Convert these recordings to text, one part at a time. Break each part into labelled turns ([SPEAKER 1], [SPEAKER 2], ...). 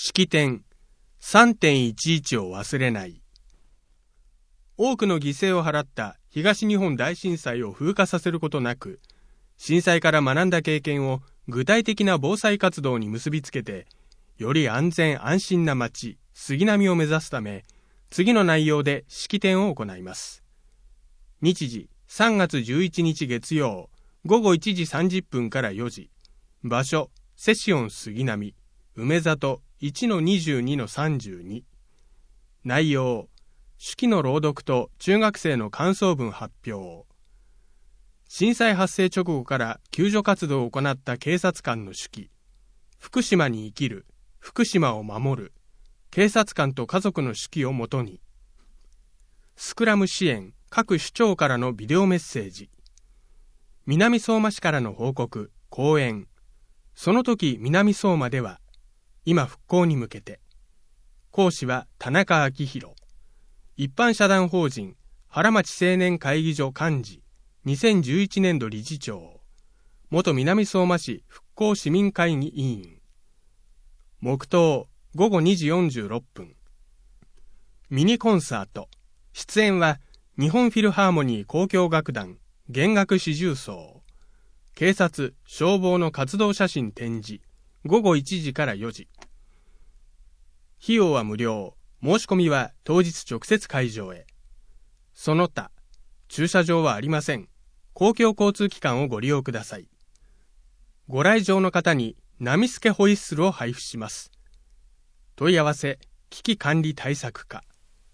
[SPEAKER 1] 式典 3.11 を忘れない。多くの犠牲を払った東日本大震災を風化させることなく、震災から学んだ経験を具体的な防災活動に結びつけて、より安全安心な街、杉並を目指すため、次の内容で式典を行います。日時3月11日月曜、午後1時30分から4時。場所、セシオン杉並、梅里 1-22-32。内容、手記の朗読と中学生の感想文発表。震災発生直後から救助活動を行った警察官の手記。福島に生きる、福島を守る。警察官と家族の手記をもとに。スクラム支援、各首長からのビデオメッセージ。南相馬市からの報告、講演。その時南相馬では、今復興に向けて。講師は田中昭弘。一般社団法人原町青年会議所幹事、2011年度理事長。元南相馬市復興市民会議委員。黙祷、午後2時46分。ミニコンサート。出演は日本フィルハーモニー交響楽団弦楽四重奏。警察・消防の活動写真展示。午後1時から4時。費用は無料。申し込みは当日直接会場へ。その他、駐車場はありません。公共交通機関をご利用ください。ご来場の方に波助ホイッスルを配布します。問い合わせ、危機管理対策課。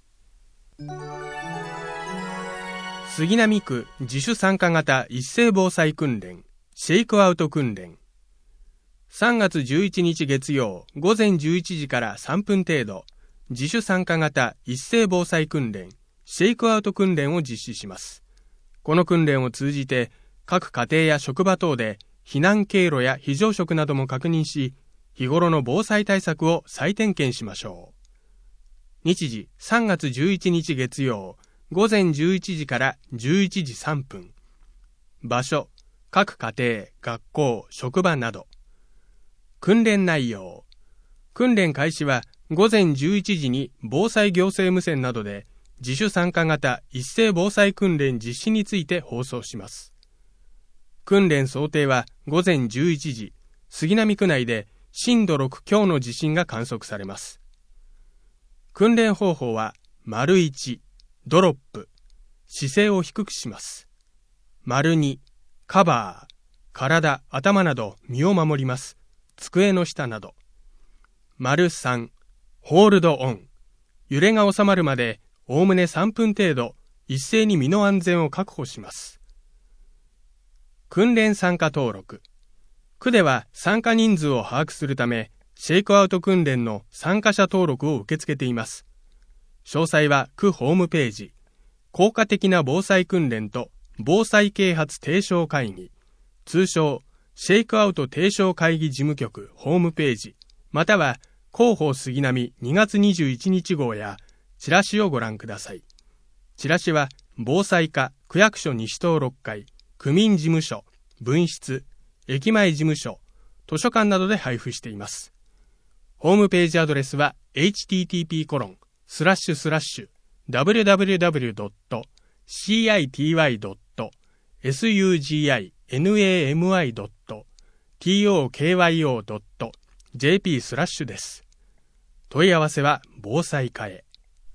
[SPEAKER 1] 杉並区自主参加型一斉防災訓練、シェイクアウト訓練。3月11日月曜午前11時から3分程度、自主参加型一斉防災訓練、シェイクアウト訓練を実施します。この訓練を通じて、各家庭や職場等で避難経路や非常食なども確認し、日頃の防災対策を再点検しましょう。日時3月11日月曜、午前11時から11時3分。場所、各家庭、学校、職場など。訓練内容。訓練開始は午前11時に防災行政無線などで自主参加型一斉防災訓練実施について放送します。訓練想定は午前11時、杉並区内で震度6強の地震が観測されます。訓練方法は、①、ドロップ、姿勢を低くします。②、カバー、体、頭など身を守ります。机の下など。③、ホールドオン、揺れが収まるまでおおむね3分程度一斉に身の安全を確保します。訓練参加登録。区では参加人数を把握するため、シェイクアウト訓練の参加者登録を受け付けています。詳細は区ホームページ、効果的な防災訓練と防災啓発提唱会議、通称シェイクアウト提唱会議事務局ホームページ、または広報杉並2月21日号やチラシをご覧ください。チラシは防災課区役所西棟6階、区民事務所、分室、駅前事務所、図書館などで配布しています。ホームページアドレスは http://www.city.sigami.tokyo.jp/ です。問い合わせは防災課へ。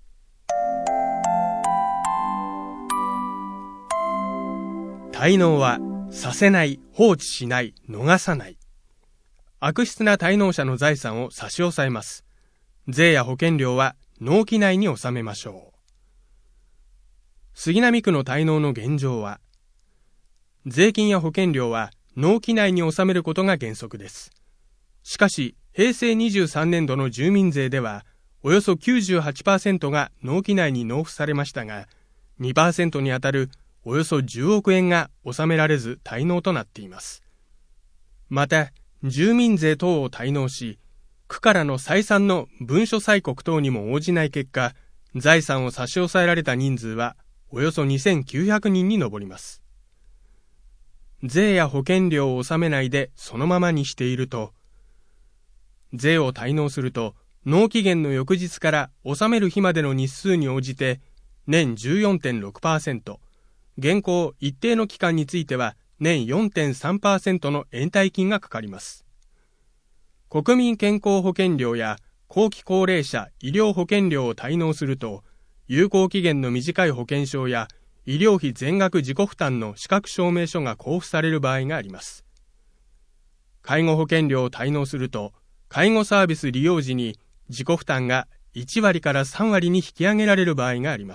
[SPEAKER 1] 滞納はさせない、放置しない、逃さない。悪質な滞納者の財産を差し押さえます。税や保険料は納期内に納めましょう。杉並区の滞納の現状は、税金や保険料は納期内に納めることが原則です。しかし、平成23年度の住民税では、およそ 98% が納期内に納付されましたが、2% にあたるおよそ10億円が納められず滞納となっています。また、住民税等を滞納し、区からの再三の文書催告等にも応じない結果、財産を差し押さえられた人数はおよそ2900人に上ります。税や保険料を納めないでそのままにしていると、税を滞納すると納期限の翌日から納める日までの日数に応じて年 14.6%、現行一定の期間については年 4.3% の延滞金がかかります。国民健康保険料や後期高齢者医療保険料を滞納すると、有効期限の短い保険証や医療費全額自己負担の資格証明書が交付される場合があります。介護保険料を滞納すると、介護サービス利用時に自己負担が1割から3割に引き上げられる場合があります。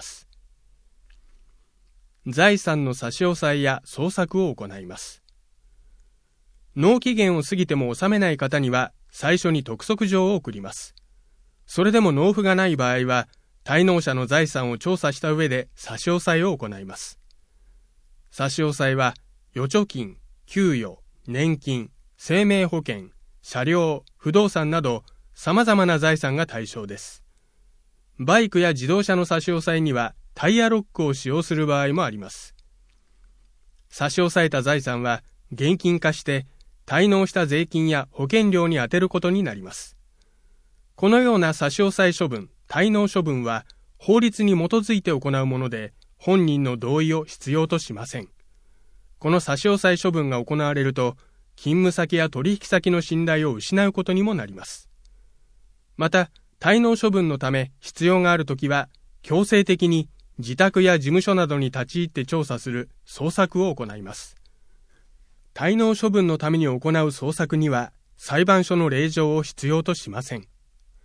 [SPEAKER 1] 財産の差し押さえや捜索を行います。納期限を過ぎても納めない方には最初に督促状を送ります。それでも納付がない場合は、滞納者の財産を調査した上で差し押さえを行います。差し押さえは、預貯金、給与、年金、生命保険、車両、不動産など様々な財産が対象です。バイクや自動車の差し押さえにはタイヤロックを使用する場合もあります。差し押さえた財産は現金化して滞納した税金や保険料に充てることになります。このような差し押さえ処分、滞納処分は法律に基づいて行うもので、本人の同意を必要としません。この差し押さえ処分が行われると、勤務先や取引先の信頼を失うことにもなります。また、滞納処分のため必要があるときは、強制的に自宅や事務所などに立ち入って調査する捜索を行います。滞納処分のために行う捜索には、裁判所の令状を必要としません。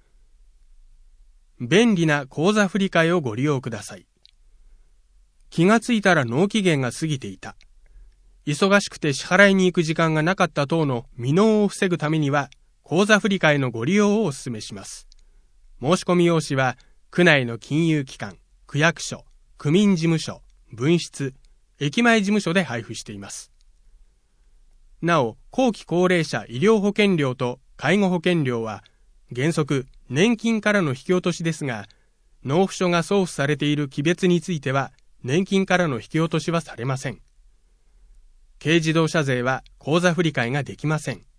[SPEAKER 1] 便利な口座振替をご利用ください。気がついたら納期限が過ぎていた。忙しくて支払いに行く時間がなかった等の未納を防ぐためには、口座振替のご利用をお勧めします。申し込み用紙は、区内の金融機関、区役所、区民事務所、分室、駅前事務所で配布しています。なお、後期高齢者医療保険料と介護保険料は、原則年金からの引き落としですが、納付書が送付されている期別については、年金からの引き落としはされません。軽自動車税は口座振替ができません。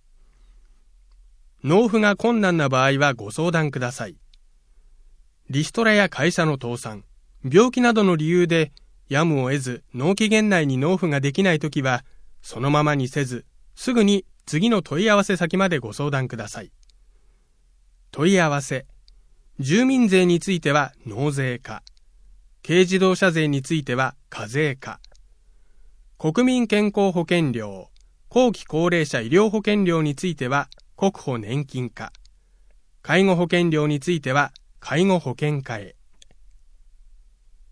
[SPEAKER 1] 納付が困難な場合はご相談ください。リストラや会社の倒産、病気などの理由でやむを得ず納期限内に納付ができないときは、そのままにせず、すぐに次の問い合わせ先までご相談ください。問い合わせ。住民税については納税課。軽自動車税については課税課。国民健康保険料、後期高齢者医療保険料については国保年金課。介護保険料については介護保険課へ。